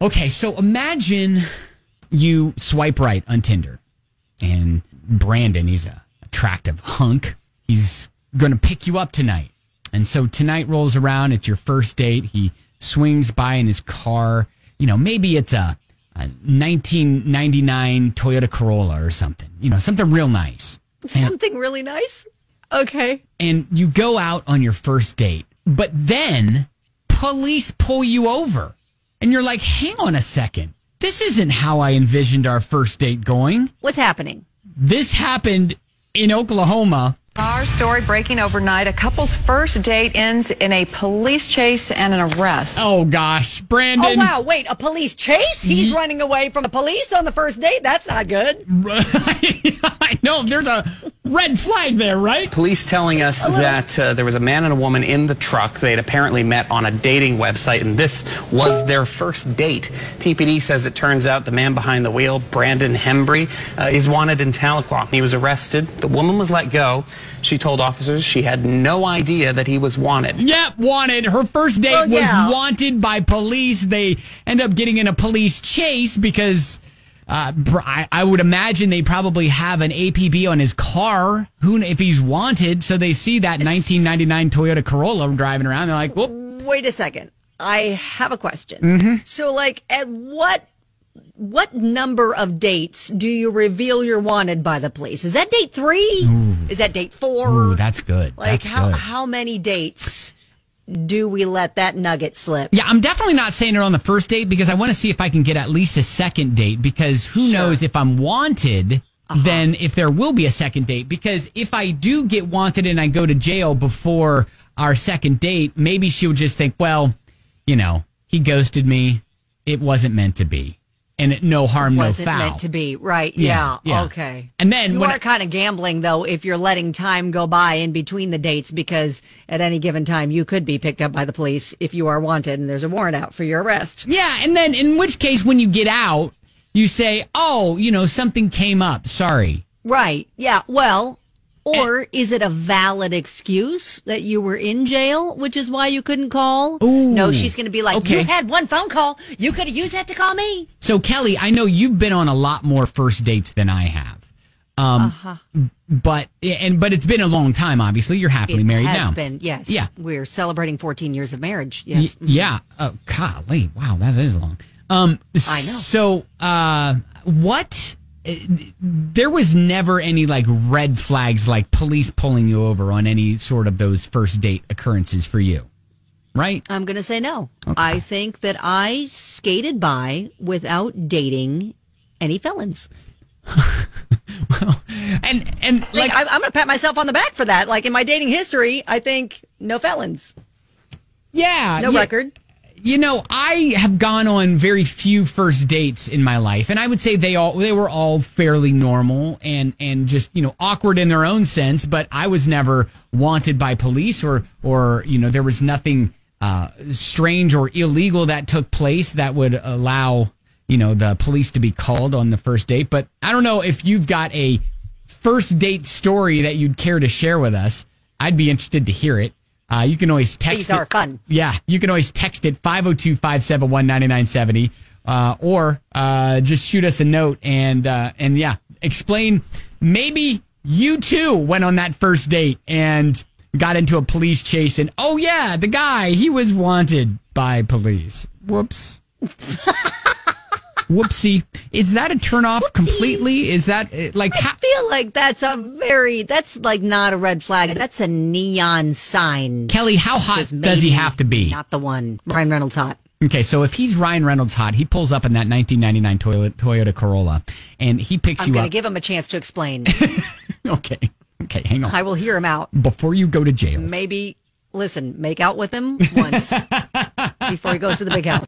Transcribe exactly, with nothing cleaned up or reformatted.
Okay, so imagine you swipe right on Tinder, and Brandon, he's a attractive hunk. He's going to pick you up tonight. And so tonight rolls around. It's your first date. He swings by in his car. You know, maybe it's a, a nineteen ninety-nine Toyota Corolla or something. You know, something real nice. Something and, really nice? Okay. And you go out on your first date, but then police pull you over. And you're like, hang on a second. This isn't how I envisioned our first date going. What's happening? This happened in Oklahoma. Our story breaking overnight. A couple's first date ends in a police chase and an arrest. Oh, gosh. Brandon. Oh, wow. Wait, a police chase? He's Ye- running away from the police on the first date? That's not good. I know. There's a red flag there, right? Police telling us that uh, there was a man and a woman in the truck. They'd apparently met on a dating website, and this was their first date. T P D says it turns out the man behind the wheel, Brandon Hembry, uh, is wanted in Tahlequah. He was arrested. The woman was let go. She told officers she had no idea that he was wanted. Yep, wanted. Her first date well, yeah. was wanted by police. They end up getting in a police chase because uh, I, I would imagine they probably have an A P B on his car. Who, if he's wanted? So they see that nineteen ninety-nine Toyota Corolla driving around. They're like, whoop. Wait a second. I have a question. Mm-hmm. So, like, at what what number of dates do you reveal you're wanted by the police? Is that date three? Ooh. Is that date four? Ooh, that's good. Like, that's how good. how many dates do we let that nugget slip? Yeah, I'm definitely not saying it on the first date because I want to see if I can get at least a second date, because who Sure. knows if I'm wanted, Uh-huh. then if there will be a second date. Because if I do get wanted and I go to jail before our second date, maybe she'll just think, well, you know, he ghosted me. It wasn't meant to be. And it, no harm, no Wasn't foul. meant to be, right? Yeah, Yeah, yeah. okay. And then you when are I- kind of gambling, though, if you're letting time go by in between the dates, because at any given time you could be picked up by the police if you are wanted and there's a warrant out for your arrest. Yeah, and then in which case, when you get out, you say, oh, you know, something came up. Sorry. Right. Yeah. Well, or is it a valid excuse that you were in jail, which is why you couldn't call? Ooh, no, she's going to be like, okay. you had one phone call. You could have used that to call me. So, Kelly, I know you've been on a lot more first dates than I have. Um, Uh-huh. But and but it's been a long time, obviously. You're happily It married has now. been, yes. Yeah. We're celebrating fourteen years of marriage. Yes. Y- yeah. Oh, golly. Wow, that is long. Um, I know. So, uh, what... uh, There was never any like red flags, like police pulling you over on any sort of those first date occurrences for you, right? I'm going to say no. Okay. I think that I skated by without dating any felons. Well, and and Like, like I'm, I'm going to pat myself on the back for that. Like in my dating history, I think no felons, yeah, no yeah. record. You know, I have gone on very few first dates in my life, and I would say they all they were all fairly normal and and just, you know, awkward in their own sense, but I was never wanted by police or or you know, there was nothing uh, strange or illegal that took place that would allow, you know, the police to be called on the first date. But I don't know if you've got a first date story that you'd care to share with us. I'd be interested to hear it. Uh, you can always text These it. are fun. Yeah, you can always text it five oh two, five seven one, nine nine seven oh, uh, or uh, just shoot us a note and uh, and yeah, explain. Maybe you too went on that first date and got into a police chase, and oh yeah, the guy, he was wanted by police. Whoops. Whoopsie. Is that a turnoff Whoopsie. completely? Is that uh, like I ha- feel like that's a very, that's like not a red flag. That's a neon sign. Kelly, how hot Says does he maybe have to be? Not the one. Ryan Reynolds hot. Okay, so if he's Ryan Reynolds hot, he pulls up in that nineteen ninety-nine Toyota, Toyota Corolla, and he picks I'm you going to up. give him a chance to explain. Okay, okay, hang on. I will hear him out. Before you go to jail. Maybe, listen, make out with him once before he goes to the big house.